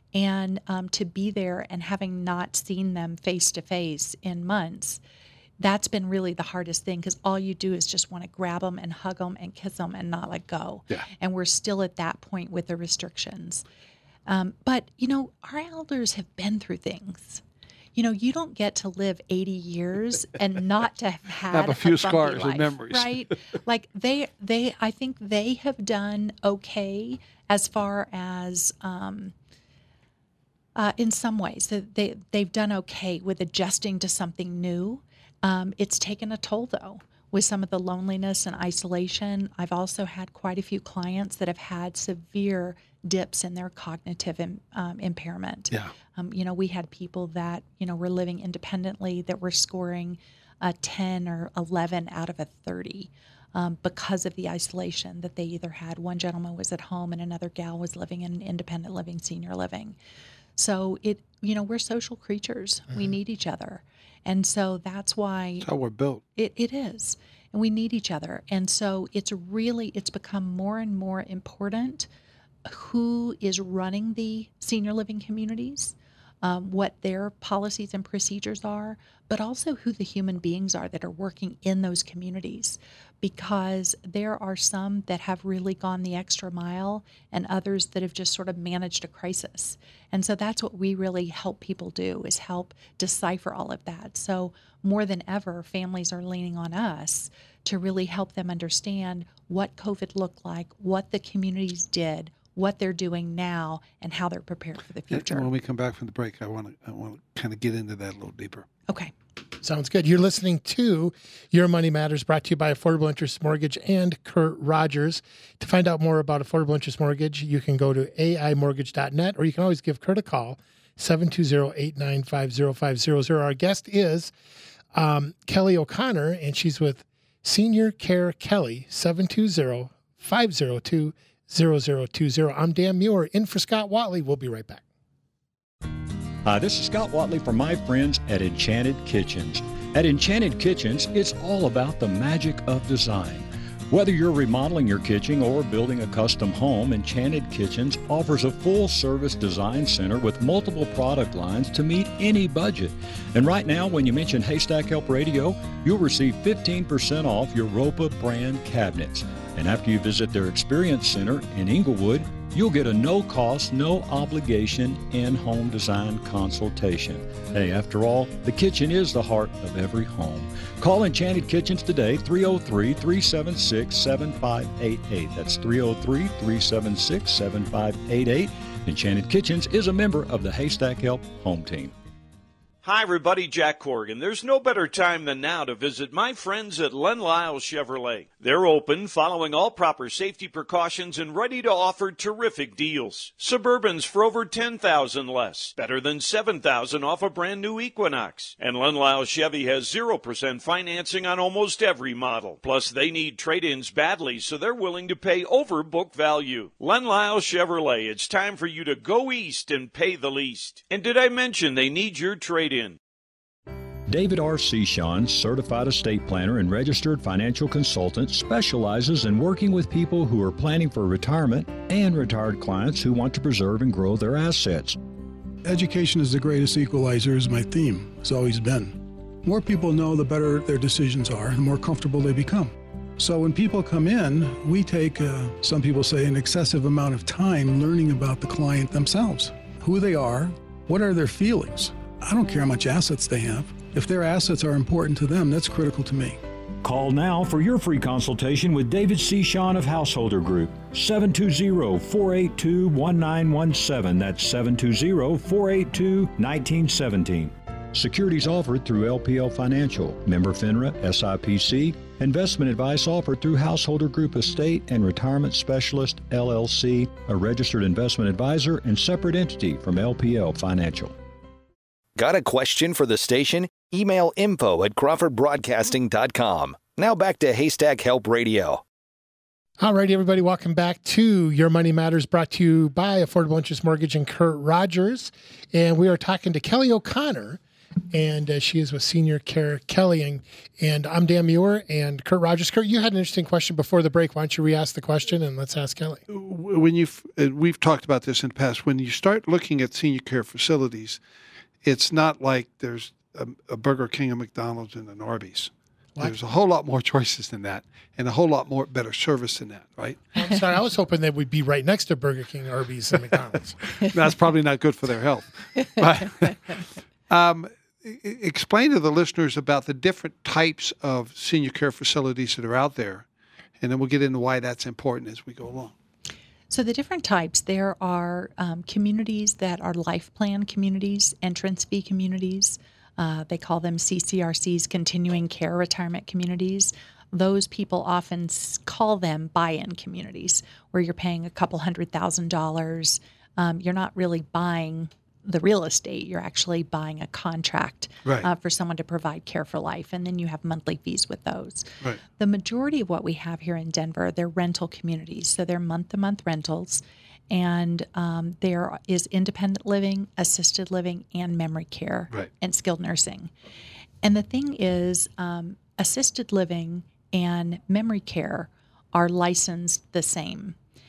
And um, to be there and having not seen them face to face in months, that's been really the hardest thing, because all you do is just want to grab them and hug them and kiss them and not let go. Yeah. And we're still at that point with the restrictions. Um, but, you know, our elders have been through things. You know, you don't get to live eighty years and not to have had have a few a scars life, and memories, right? Like they, they, I think they have done okay as far as, um, uh, in some ways, that they they've done okay with adjusting to something new. Um, it's taken a toll though, with some of the loneliness and isolation. I've also had quite a few clients that have had severe dips in their cognitive im- um, impairment. Yeah. Um, you know, we had people that, you know, were living independently that were scoring a ten or eleven out of a thirty um, because of the isolation that they either had. One gentleman was at home and another gal was living in independent living, senior living. So it, you know, we're social creatures. Mm-hmm. We need each other. And so that's why That's how we're built. It, it is. And we need each other. And so it's really, it's become more and more important who is running the senior living communities, um, what their policies and procedures are, but also who the human beings are that are working in those communities. Because there are some that have really gone the extra mile and others that have just sort of managed a crisis. And so that's what we really help people do, is help decipher all of that. So more than ever, families are leaning on us to really help them understand what COVID looked like, what the communities did, what they're doing now, and how they're prepared for the future. And when we come back from the break, I want to I want to kind of get into that a little deeper. Okay. Sounds good. You're listening to Your Money Matters, brought to you by Affordable Interest Mortgage and Kurt Rogers. To find out more about Affordable Interest Mortgage, you can go to A I mortgage dot net, or you can always give Kurt a call, seven two zero, eight nine five, zero five zero zero. Our guest is um, Kelly O'Connor, and she's with Senior Care Kelly, seven two zero, five zero two, zero zero two zero. I'm Dan Muir, in for Scott Watley. We'll be right back. Hi, this is Scott Watley from my friends at Enchanted Kitchens. At Enchanted Kitchens, it's all about the magic of design. Whether you're remodeling your kitchen or building a custom home, Enchanted Kitchens offers a full-service design center with multiple product lines to meet any budget. And right now, when you mention Haystack Help Radio, you'll receive fifteen percent off your Ropa brand cabinets. And after you visit their Experience Center in Inglewood, you'll get a no-cost, no-obligation in-home design consultation. Hey, after all, the kitchen is the heart of every home. Call Enchanted Kitchens today, three oh three, three seven six, seven five eight eight. That's three oh three, three seven six, seven five eight eight. Enchanted Kitchens is a member of the Haystack Help Home Team. Hi, everybody. Jack Corrigan. There's no better time than now to visit my friends at Len Lyle Chevrolet. They're open, following all proper safety precautions, and ready to offer terrific deals. Suburbans for over ten thousand dollars less, better than seven thousand dollars off a brand new Equinox. And Len Lyle Chevy has zero percent financing on almost every model. Plus, they need trade-ins badly, so they're willing to pay over book value. Len Lyle Chevrolet, it's time for you to go east and pay the least. And did I mention they need your trade-in? David R. Seshon, certified estate planner and registered financial consultant, specializes in working with people who are planning for retirement and retired clients who want to preserve and grow their assets. Education is the greatest equalizer is my theme. It's always been. More people know, the better their decisions are, the more comfortable they become. So when people come in, we take, uh, some people say, an excessive amount of time learning about the client themselves, who they are, what are their feelings. I don't care how much assets they have. If their assets are important to them, that's critical to me. Call now for your free consultation with David Seshon of Householder Group, seven two zero, four eight two, one nine one seven. That's seven two zero, four eight two, one nine one seven. Securities offered through L P L Financial, member FINRA, S I P C. Investment advice offered through Householder Group Estate and Retirement Specialist, L L C, a registered investment advisor and separate entity from L P L Financial. Got a question for the station? Email info at crawford broadcasting dot com. Now back to Haystack Help Radio. All right, everybody, welcome back to Your Money Matters, brought to you by Affordable Interest Mortgage and Kurt Rogers. And we are talking to Kelly O'Connor, and uh, she is with Senior Care Kelly. And I'm Dan Muir and Kurt Rogers. Kurt, you had an interesting question before the break. Why don't you re-ask the question and let's ask Kelly. When you we've talked about this in the past. When you start looking at senior care facilities, it's not like there's a, a Burger King, a McDonald's, and an Arby's. What? There's a whole lot more choices than that, and a whole lot more better service than that, right? I'm sorry, I was hoping that we'd be right next to Burger King, Arby's, and McDonald's. That's probably not good for their health. But, um, explain to the listeners about the different types of senior care facilities that are out there, and then we'll get into why that's important as we go along. So the different types, there are um, communities that are life plan communities, entrance fee communities. Uh, they call them C C R Cs, continuing care retirement communities. Those people often call them buy-in communities, where you're paying a couple hundred thousand dollars. Um, you're not really buying the real estate. You're actually buying a contract right. uh, for someone to provide care for life, and then you have monthly fees with those. Right. The majority of what we have here in Denver, they're rental communities, so they're month-to-month rentals. And um, there is independent living, assisted living, and memory care, right. and skilled nursing. And the thing is, um, assisted living and memory care are licensed the same.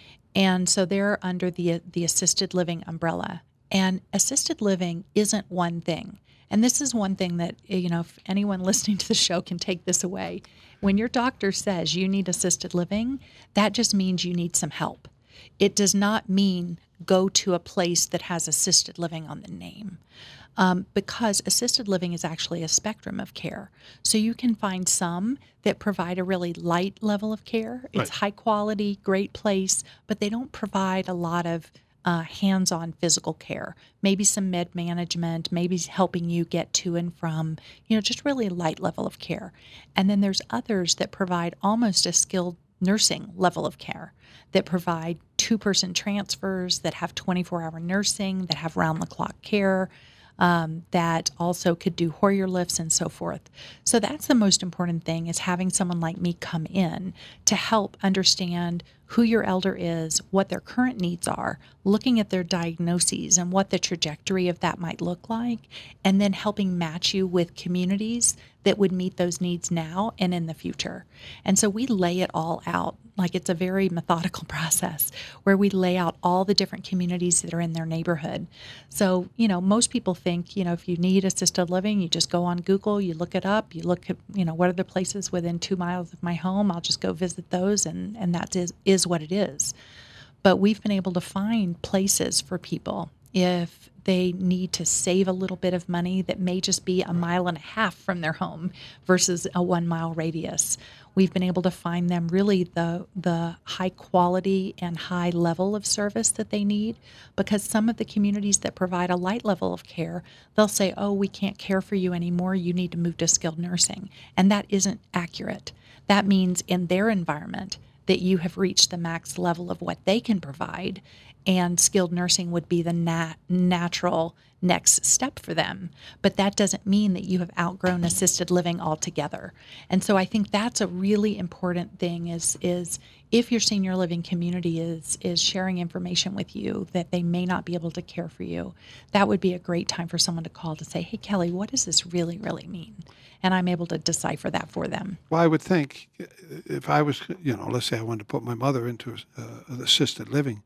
And so they're under the the assisted living umbrella. And assisted living isn't one thing. And this is one thing that, you know, if anyone listening to the show can take this away. When your doctor says you need assisted living, that just means you need some help. It does not mean go to a place that has assisted living on the name, um, because assisted living is actually a spectrum of care. So you can find some that provide a really light level of care. It's right. high quality, great place, but they don't provide a lot of uh, hands-on physical care. Maybe some med management, maybe helping you get to and from, you know, just really light level of care. And then there's others that provide almost a skilled nursing level of care, that provide two-person transfers, that have twenty-four hour nursing, that have round-the-clock care, um, that also could do Hoyer lifts and so forth. So that's the most important thing, is having someone like me come in to help understand who your elder is, what their current needs are, looking at their diagnoses and what the trajectory of that might look like, and then helping match you with communities that would meet those needs now and in the future. And so we lay it all out. Like, it's a very methodical process where we lay out all the different communities that are in their neighborhood. So, you know, most people think, you know, if you need assisted living, you just go on Google, you look it up, you look at, you know, what are the places within two miles of my home? I'll just go visit those, and, and that is, is what it is. But we've been able to find places for people if they need to save a little bit of money that may just be a mile and a half from their home versus a one mile radius. We've been able to find them really the the high quality and high level of service that they need, because some of the communities that provide a light level of care, they'll say, oh, we can't care for you anymore, you need to move to skilled nursing. And that isn't accurate. That means in their environment that you have reached the max level of what they can provide, and skilled nursing would be the nat- natural next step for them. But that doesn't mean that you have outgrown assisted living altogether. And so I think that's a really important thing, is is if your senior living community is is sharing information with you that they may not be able to care for you, that would be a great time for someone to call to say, hey, Kelly, what does this really, really mean? And I'm able to decipher that for them. Well, I would think if I was, you know, let's say I wanted to put my mother into uh, assisted living,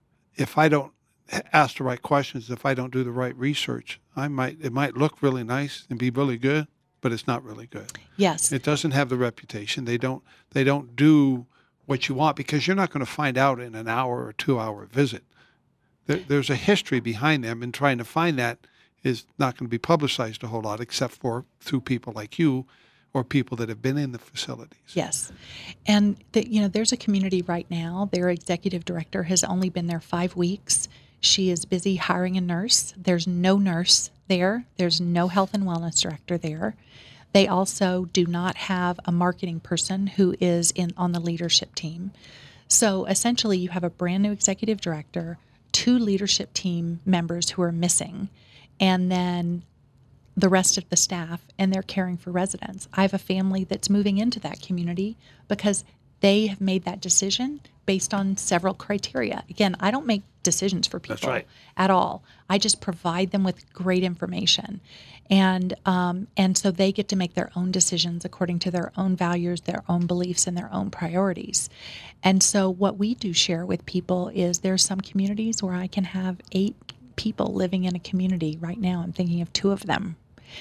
if I don't ask the right questions, if I don't do the right research, I might it might look really nice and be really good, but it's not really good. Yes. It doesn't have the reputation. They don't they don't do what you want, because you're not going to find out in an hour or two hour visit. There, there's a history behind them, and trying to find that is not going to be publicized a whole lot, except for through people like you or people that have been in the facilities. Yes. And, the, you know, there's a community right now. Their executive director has only been there five weeks. She is busy hiring a nurse. There's no nurse there. There's no health and wellness director there. They also do not have a marketing person who is in on the leadership team. So essentially you have a brand new executive director, two leadership team members who are missing, and then the rest of the staff, and they're caring for residents. I have a family that's moving into that community because they have made that decision based on several criteria. Again, I don't make decisions for people That's right. at all. I just provide them with great information. And um, and so they get to make their own decisions according to their own values, their own beliefs, and their own priorities. And so what we do share with people is there's some communities where I can have eight people living in a community right now. I'm thinking of two of them.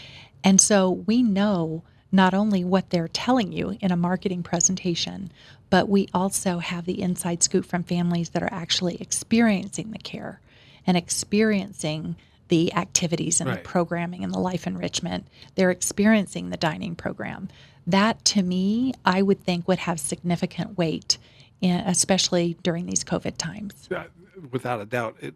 And so we know not only what they're telling you in a marketing presentation, but we also have the inside scoop from families that are actually experiencing the care and experiencing the activities and Right. the programming and the life enrichment. They're experiencing the dining program. That, to me, I would think would have significant weight, in, especially during these COVID times. Uh, Without a doubt. It,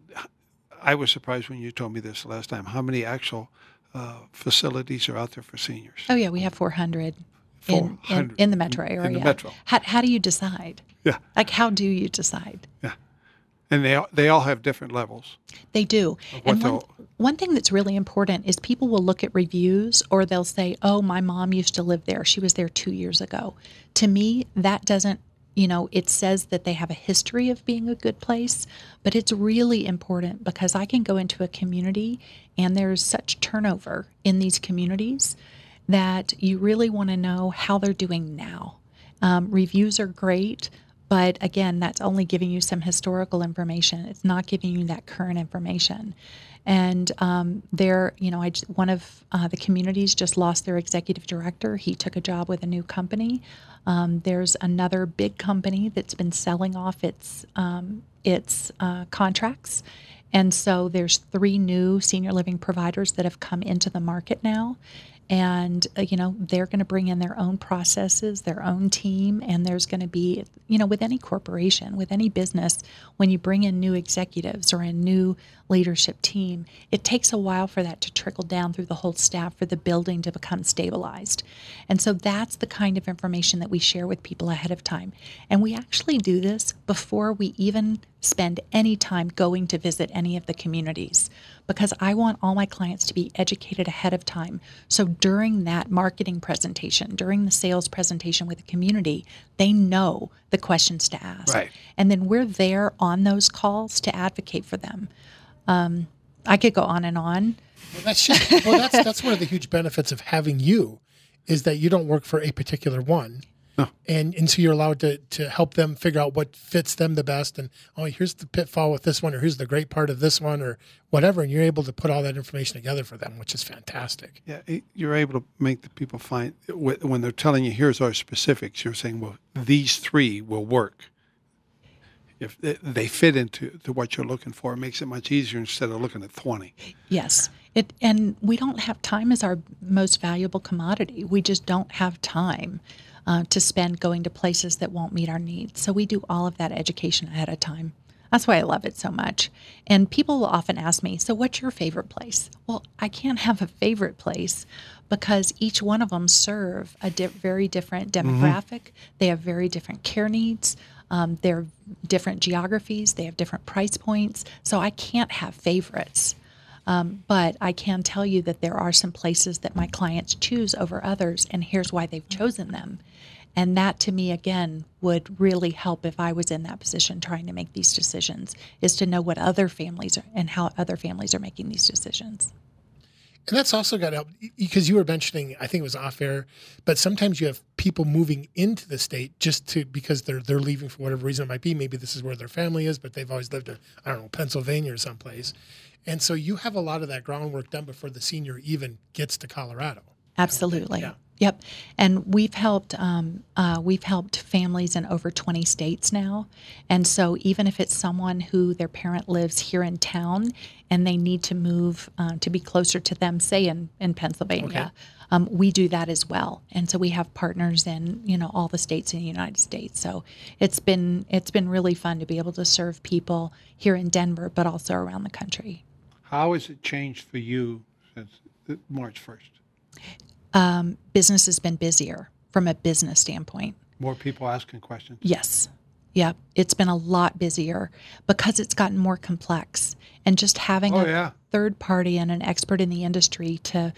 I was surprised when you told me this last time, how many actual uh, facilities are out there for seniors? Oh, yeah, we have four hundred, in, in, four hundred in the metro area. In the metro. How, how do you decide? Yeah. Like, how do you decide? Yeah. And they all, they all have different levels. They do. Of what And one, they'll- one thing that's really important is people will look at reviews or they'll say, oh, my mom used to live there. She was there two years ago. To me, that doesn't, you know, it says that they have a history of being a good place, but it's really important because I can go into a community and there's such turnover in these communities that you really want to know how they're doing now. Um, reviews are great, but again, that's only giving you some historical information. It's not giving you that current information. And um, there, you know, I just, one of uh, the communities just lost their executive director. He took a job with a new company. Um, there's another big company that's been selling off its um, its uh, contracts. And so there's three new senior living providers that have come into the market now. And, uh, you know, they're going to bring in their own processes, their own team, and there's going to be, you know, with any corporation, with any business, when you bring in new executives or a new leadership team, it takes a while for that to trickle down through the whole staff for the building to become stabilized. And so that's the kind of information that we share with people ahead of time. And we actually do this before we even spend any time going to visit any of the communities, because I want all my clients to be educated ahead of time. So during that marketing presentation, during the sales presentation with the community, they know the questions to ask. Right. And then we're there on those calls to advocate for them. Um, I could go on and on. Well, that's just, well, that's that's one of the huge benefits of having you, is that you don't work for a particular one. No. And and so you're allowed to to help them figure out what fits them the best, and oh, here's the pitfall with this one, or here's the great part of this one, or whatever, and you're able to put all that information together for them, which is fantastic. Yeah, it- you're able to make the people find, wh- when they're telling you, here's our specifics, you're saying, well, these three will work. If they- they fit into to what you're looking for, it makes it much easier instead of looking at twenty. Yes. It, and we don't have time as our most valuable commodity. We just don't have time uh, to spend going to places that won't meet our needs. So we do all of that education ahead of time. That's why I love it so much. And people will often ask me, so what's your favorite place? Well, I can't have a favorite place because each one of them serve a di- very different demographic. They have very different care needs. Um, they're different geographies. They have different price points. So I can't have favorites. Um, but I can tell you that there are some places that my clients choose over others, and here's why they've chosen them. And that, to me, again, would really help if I was in that position trying to make these decisions, is to know what other families are and how other families are making these decisions. And that's also got to help, because you were mentioning, I think it was off air, but sometimes you have people moving into the state just to, because they're they're leaving for whatever reason it might be. Maybe this is where their family is, but they've always lived in, I don't know, Pennsylvania or someplace. And so you have a lot of that groundwork done before the senior even gets to Colorado. Absolutely. Yeah. Yep. And we've helped um, uh, we've helped families in over twenty states now. And so even if it's someone who their parent lives here in town and they need to move uh, to be closer to them, say in, in Pennsylvania, okay. um, we do that as well. And so we have partners in, you know, all the states in the United States. So it's been it's been really fun to be able to serve people here in Denver, but also around the country. How has it changed for you since March first? Um, business has been busier from a business standpoint. More people asking questions? Yes. Yep. It's been a lot busier because it's gotten more complex. And just having Oh, a yeah. third party and an expert in the industry to,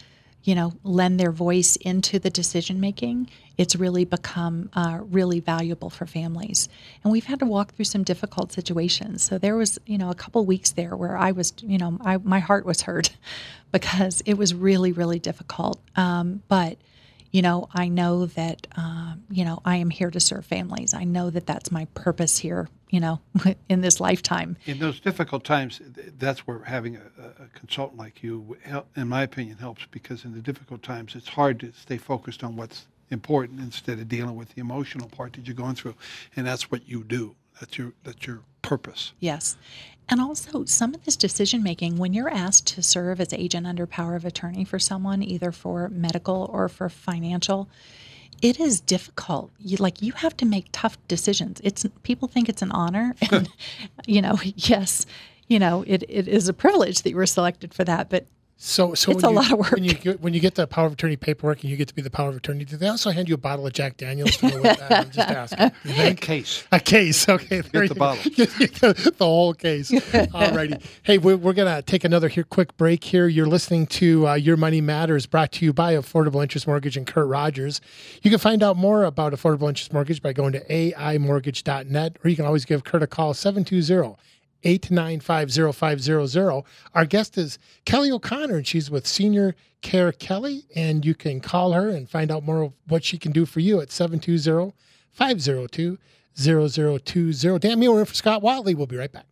you know, lend their voice into the decision making, it's really become uh, really valuable for families. And we've had to walk through some difficult situations. So there was, you know, a couple weeks there where I was, you know, I, my heart was hurt because it was really, really difficult. Um, but, you know, I know that, um, you know, I am here to serve families. I know that that's my purpose here, you know, in this lifetime. In those difficult times, that's where having a, a consultant like you, in my opinion, helps, because in the difficult times, it's hard to stay focused on what's important instead of dealing with the emotional part that you're going through. And that's what you do. That's your, that's your purpose. Yes. And also some of this decision making, when you're asked to serve as agent under power of attorney for someone, either for medical or for financial, it is difficult. You, like, you have to make tough decisions. It's, people think it's an honor, and you know, yes, you know, it, it is a privilege that you were selected for that, but So, so it's when a you, lot of work. When you get, when you get the power of attorney paperwork and you get to be the power of attorney, do they also hand you a bottle of Jack Daniels to go with that? I'm just asking. You think? A case. A case. Okay. There Get the you bottle. Get the, the whole case. All righty. Hey, we're, we're going to take another here quick break here. You're listening to uh, Your Money Matters, brought to you by Affordable Interest Mortgage and Kurt Rogers. You can find out more about Affordable Interest Mortgage by going to A I mortgage dot net, or you can always give Kurt a call, seven two zero, eight nine five, zero five zero zero. Our guest is Kelly O'Connor, and she's with Senior Care Kelly, and you can call her and find out more of what she can do for you at seven two zero, five zero two, zero zero two zero. Dan Muir in for Scott Watley. We'll be right back.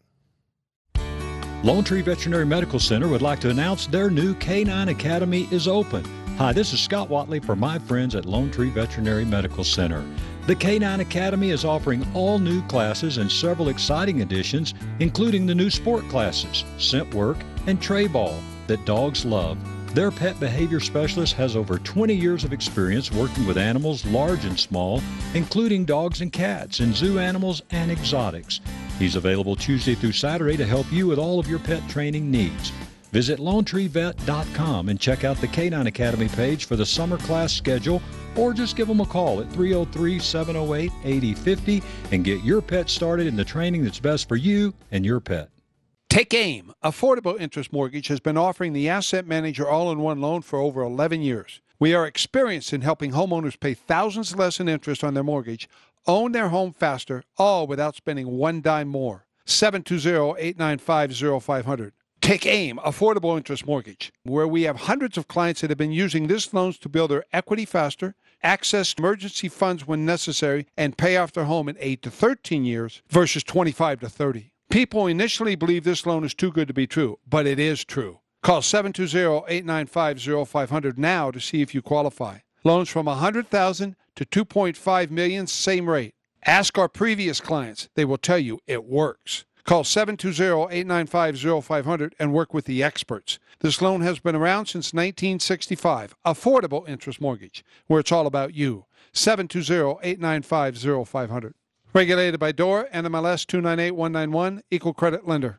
Lone Tree Veterinary Medical Center would like to announce their new K nine Academy is open. Hi, this is Scott Watley for my friends at Lone Tree Veterinary Medical Center. The K nine Academy is offering all new classes and several exciting additions, including the new sport classes, scent work, and tray ball that dogs love. Their pet behavior specialist has over twenty years of experience working with animals large and small, including dogs and cats, and zoo animals and exotics. He's available Tuesday through Saturday to help you with all of your pet training needs. Visit lone tree vet dot com and check out the K nine Academy page for the summer class schedule, or just give them a call at three oh three, seven oh eight, eight oh five oh and get your pet started in the training that's best for you and your pet. Take AIM. Affordable Interest Mortgage has been offering the Asset Manager all-in-one loan for over eleven years. We are experienced in helping homeowners pay thousands less in interest on their mortgage, own their home faster, all without spending one dime more. seven two zero, eight nine five, zero five zero zero. Take AIM, Affordable Interest Mortgage, where we have hundreds of clients that have been using this loans to build their equity faster, access emergency funds when necessary, and pay off their home in eight to thirteen years versus twenty-five to thirty. People initially believe this loan is too good to be true, but it is true. Call seven two zero, eight nine five, zero five zero zero now to see if you qualify. Loans from one hundred thousand dollars to two point five million dollars, same rate. Ask our previous clients. They will tell you it works. Call seven two zero, eight nine five, zero five zero zero and work with the experts. This loan has been around since nineteen sixty-five. Affordable Interest Mortgage, where it's all about you. seven two zero, eight nine five, zero five zero zero. Regulated by D O R A, N M L S two nine eight one nine one, Equal Credit Lender.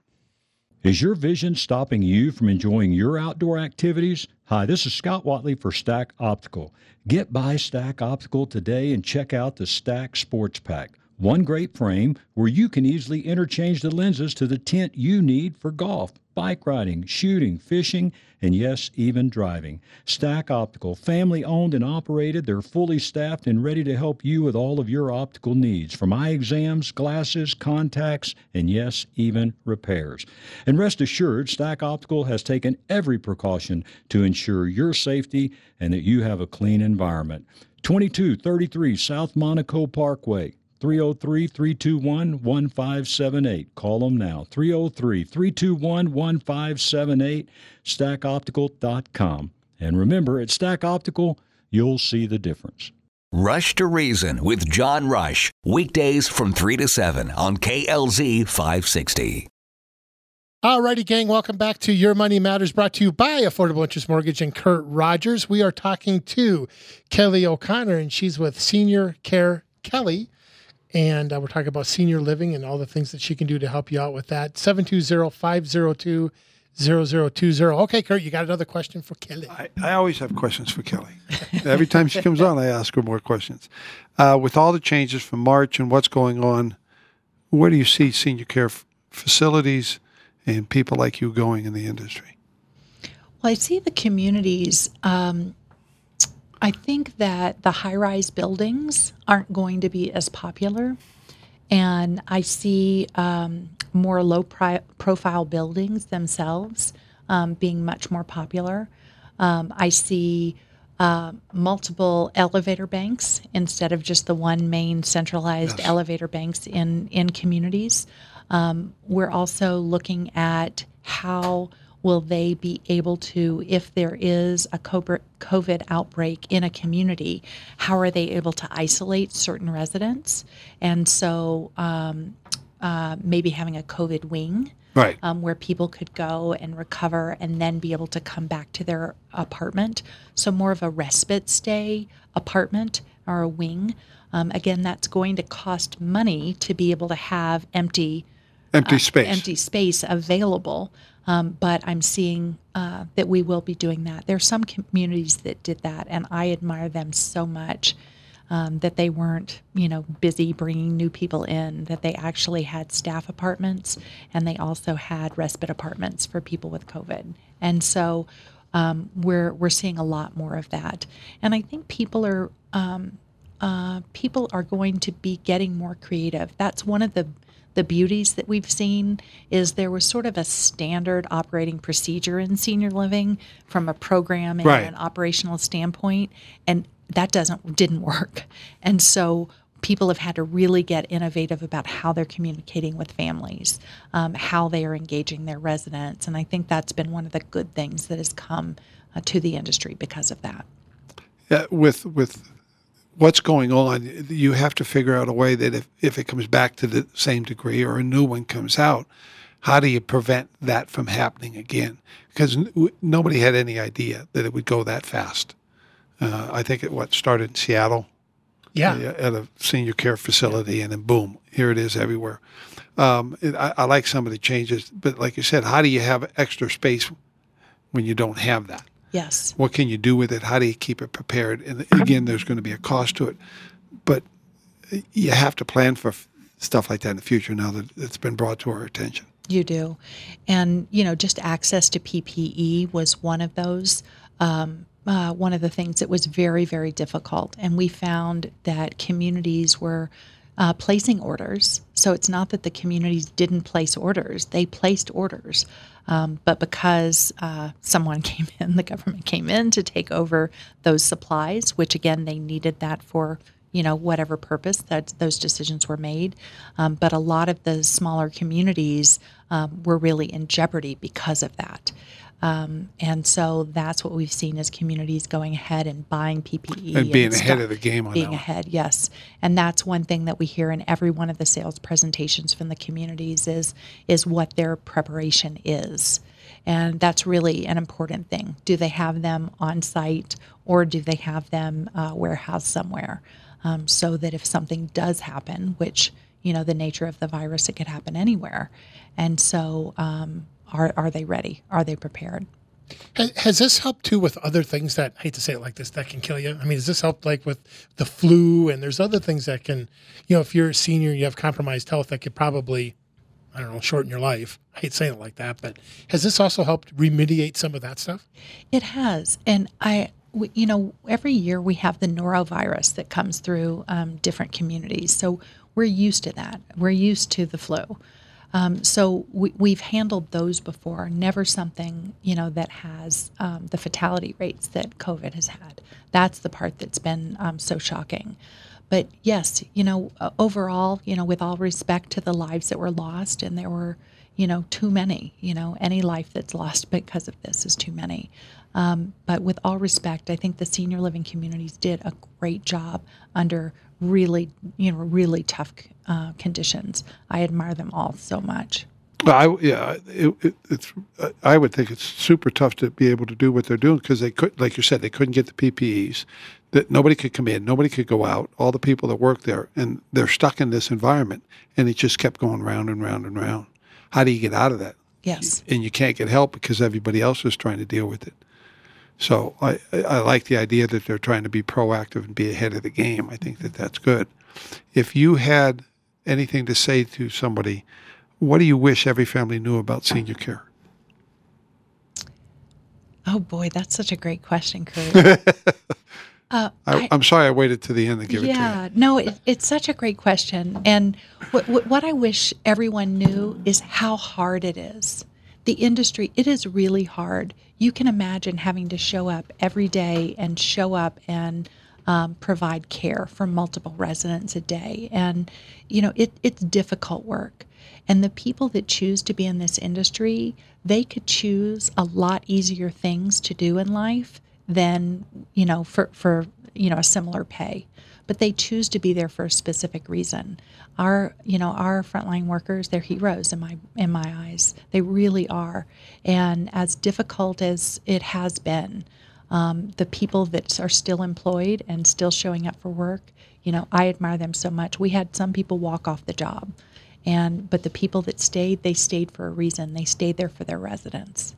Is your vision stopping you from enjoying your outdoor activities? Hi, this is Scott Watley for Stack Optical. Get by Stack Optical today and check out the Stack Sports Pack. One great frame where you can easily interchange the lenses to the tint you need for golf, bike riding, shooting, fishing, and yes, even driving. Stack Optical, family owned and operated. They're fully staffed and ready to help you with all of your optical needs, from eye exams, glasses, contacts, and yes, even repairs. And rest assured, Stack Optical has taken every precaution to ensure your safety and that you have a clean environment. twenty-two thirty-three South Monaco Parkway. three oh three, three two one, one five seven eight. Call them now. three oh three, three two one, one five seven eight, stack optical dot com. And remember, at Stack Optical, you'll see the difference. Rush to Reason with John Rush. Weekdays from three to seven on K L Z five sixty. All righty, gang. Welcome back to Your Money Matters, brought to you by Affordable Interest Mortgage and Kurt Rogers. We are talking to Kelly O'Connor, and she's with Senior Care Kelly. And uh, we're talking about senior living and all the things that she can do to help you out with that. seven two zero, five zero two, zero zero two zero. Okay, Kurt, you got another question for Kelly? I, I always have questions for Kelly. Every time she comes on, I ask her more questions. Uh, with all the changes from March and what's going on, where do you see senior care f- facilities and people like you going in the industry? Well, I see the communities. Um, I think that the high-rise buildings aren't going to be as popular, and I see um, more low-profile buildings themselves um, being much more popular. Um, I see uh, multiple elevator banks instead of just the one main centralized yes. elevator banks in in communities. Um, we're also looking at how will they be able to, if there is a COVID outbreak in a community, how are they able to isolate certain residents? And so um, uh, maybe having a COVID wing, right, um, where people could go and recover and then be able to come back to their apartment. So more of a respite stay apartment or a wing. Um, again, that's going to cost money to be able to have empty empty uh, space, empty space available. Um, but I'm seeing uh, that we will be doing that. There are some communities that did that, and I admire them so much um, that they weren't, you know, busy bringing new people in, that they actually had staff apartments, and they also had respite apartments for people with COVID. And so um, we're we're seeing a lot more of that. And I think people are um, uh, people are going to be getting more creative. That's one of the The beauties that we've seen is there was sort of a standard operating procedure in senior living from a program and right. an operational standpoint, and that doesn't didn't work. And so people have had to really get innovative about how they're communicating with families, um, how they are engaging their residents, and I think that's been one of the good things that has come uh, to the industry because of that. Yeah, with with. What's going on, you have to figure out a way that if, if it comes back to the same degree or a new one comes out, how do you prevent that from happening again? Because n- nobody had any idea that it would go that fast. Uh, I think it what started in Seattle, yeah, uh, at a senior care facility, and then boom, here it is everywhere. Um, it, I, I like some of the changes, but like you said, how do you have extra space when you don't have that? Yes. What can you do with it? How do you keep it prepared? And again, there's going to be a cost to it, but you have to plan for f- stuff like that in the future now that it's been brought to our attention. You do. And, you know, just access to P P E was one of those, um, uh, one of the things that was very, very difficult. And we found that communities were uh, placing orders. So it's not that the communities didn't place orders. They placed orders. Um, but because uh, someone came in, the government came in to take over those supplies, which again, they needed that for, you know, whatever purpose that those decisions were made. Um, but a lot of the smaller communities um, were really in jeopardy because of that. Um, and so that's what we've seen as communities going ahead and buying P P E. And being and ahead stuff, of the game on Being that one. ahead, yes. And that's one thing that we hear in every one of the sales presentations from the communities is, is what their preparation is. And that's really an important thing. Do they have them on site or do they have them uh, warehoused somewhere? Um, so that if something does happen, which, you know, the nature of the virus, it could happen anywhere. And so um, are are they ready? Are they prepared? Has, has this helped too with other things that, I hate to say it like this, that can kill you? I mean, has this helped like with the flu, and there's other things that can, you know, if you're a senior, you have compromised health, that could probably, I don't know, shorten your life. I hate saying it like that, but has this also helped remediate some of that stuff? It has. And I, we, you know, every year we have the norovirus that comes through um, different communities. So we're used to that. We're used to the flu. Um, so we, we've handled those before, never something, you know, that has um, the fatality rates that COVID has had. That's the part that's been um, so shocking. But yes, you know, uh, overall, you know, with all respect to the lives that were lost, and there were, you know, too many, you know, any life that's lost because of this is too many. Um, but with all respect, I think the senior living communities did a great job under really, you know, really tough uh, conditions. I admire them all so much. I yeah, it, it, it's. I would think it's super tough to be able to do what they're doing because they could, like you said, they couldn't get the P P Es. That nobody could come in, nobody could go out. All the people that work there, and they're stuck in this environment, and it just kept going round and round and round. How do you get out of that? Yes. And you can't get help because everybody else is trying to deal with it. So I, I like the idea that they're trying to be proactive and be ahead of the game. I think that that's good. If you had anything to say to somebody, what do you wish every family knew about senior care? Oh boy, that's such a great question, Kurt. uh, I, I'm sorry I waited to the end to give yeah, it to you. Yeah, no, it, it's such a great question. And what, what, what I wish everyone knew is how hard it is. The industry, it is really hard. You can imagine having to show up every day and show up and um, provide care for multiple residents a day. And, you know, it, it's difficult work. And the people that choose to be in this industry, they could choose a lot easier things to do in life than, you know, for, for you know, a similar pay. But they choose to be there for a specific reason. Our, you know, our frontline workers, they're heroes in my in my eyes. They really are. And as difficult as it has been, um, the people that are still employed and still showing up for work, you know, I admire them so much. We had some people walk off the job, and but the people that stayed, they stayed for a reason. They stayed there for their residents.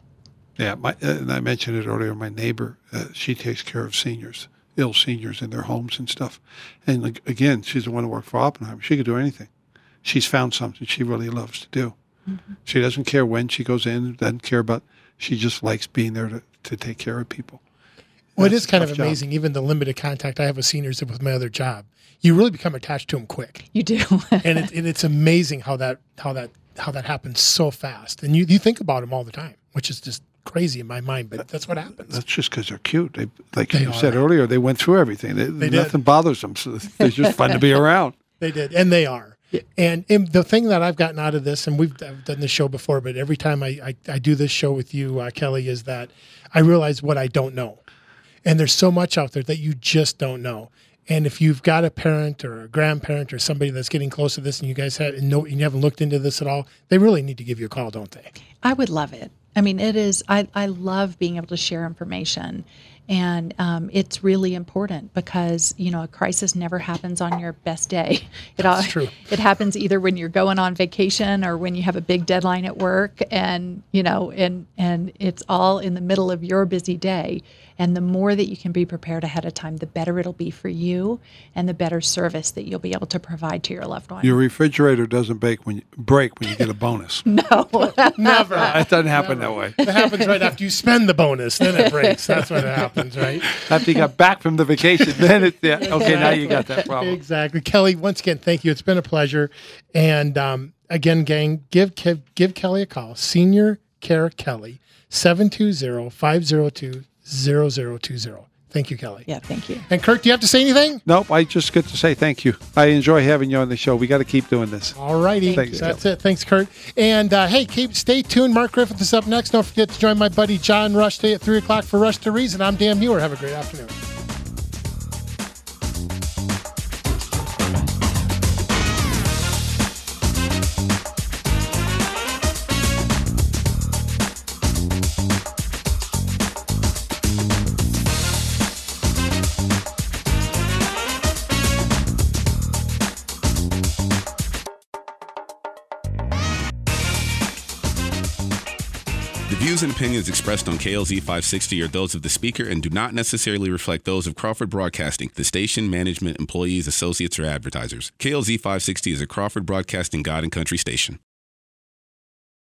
Yeah, my, and I mentioned it earlier. My neighbor, uh, she takes care of seniors. Ill seniors in their homes and stuff. And like, again, she's the one who worked for Oppenheimer. She could do anything. She's found something she really loves to do. Mm-hmm. She doesn't care when she goes in, doesn't care about, she just likes being there to, to take care of people. Well, That's it is kind of job. amazing, even the limited contact I have with seniors with my other job. You really become attached to them quick. You do. and, it, and it's amazing how that how that how that happens so fast. And you, you think about them all the time, which is just crazy in my mind, but that's what happens. That's just because they're cute. They, like They you are. said earlier, they went through everything. They, They nothing did. bothers them, so they're just fun to be around. They did, and they are. And, and the thing that I've gotten out of this, and we've I've done this show before, but every time I, I, I do this show with you, uh, Kelly, is that I realize what I don't know. And there's so much out there that you just don't know. And if you've got a parent or a grandparent or somebody that's getting close to this, and you guys had and, no, and you haven't looked into this at all, they really need to give you a call, don't they? I would love it. I mean, it is, I, I love being able to share information. And um, it's really important because, you know, a crisis never happens on your best day. It That's all, true. It happens either when you're going on vacation or when you have a big deadline at work, and, you know, and, and it's all in the middle of your busy day. And the more that you can be prepared ahead of time, the better it'll be for you and the better service that you'll be able to provide to your loved one. Your refrigerator doesn't bake when you, break when you get a bonus. No. Never. It doesn't happen that way. It happens right after you spend the bonus, then it breaks. That's what happens, right? After you got back from the vacation, then it's, yeah, okay, now you got that problem. Exactly. Kelly, once again, thank you. It's been a pleasure. And um, again, gang, give, give give Kelly a call. Senior Care Kelly, seven two zero, five zero two, zero zero two zero. Thank you, Kelly. Yeah, thank you. And Kurt, do you have to say anything? Nope, I just get to say thank you. I enjoy having you on the show. We got to keep doing this. All righty. Thanks, That's Kelly. it. Thanks, Kurt. And uh, hey, keep stay tuned. Mark Griffith is up next. Don't forget to join my buddy John Rush today at three o'clock for Rush to Reason. I'm Dan Muir. Have a great afternoon. The views and opinions expressed on K L Z five sixty are those of the speaker and do not necessarily reflect those of Crawford Broadcasting, the station, management, employees, associates, or advertisers. K L Z five sixty is a Crawford Broadcasting God and Country station.